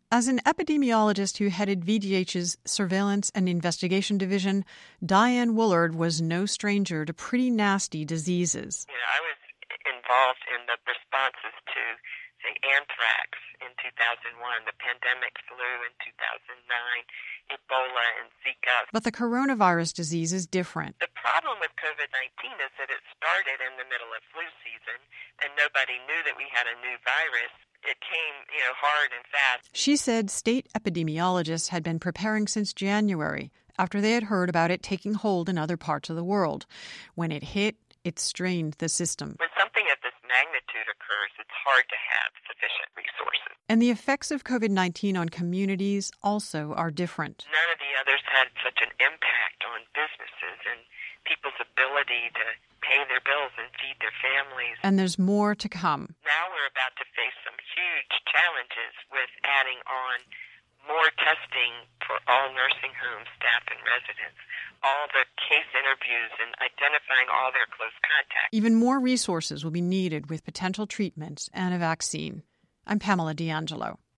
As an epidemiologist who headed VDH's Surveillance and Investigation Division, Diane Woolard was no stranger to pretty nasty diseases. I was involved in the responses to, say, anthrax in 2001, the pandemic flu in 2009, Ebola and Zika. But the coronavirus disease is different. The problem with COVID-19 is that it started in the middle of flu season, and nobody knew that we had a new virus. It came, hard and fast. She said state epidemiologists had been preparing since January, after they had heard about it taking hold in other parts of the world. When it hit, it strained the system. When something of this magnitude occurs, it's hard to have sufficient resources. And the effects of COVID-19 on communities also are different. None of the others had such an impact on businesses and people's ability to pay their bills and feed their families. And there's more to come. Now we're about to face some huge challenges with adding on more testing for all nursing home staff and residents, all the case interviews and identifying all their close contacts. Even more resources will be needed with potential treatments and a vaccine. I'm Pamela D'Angelo.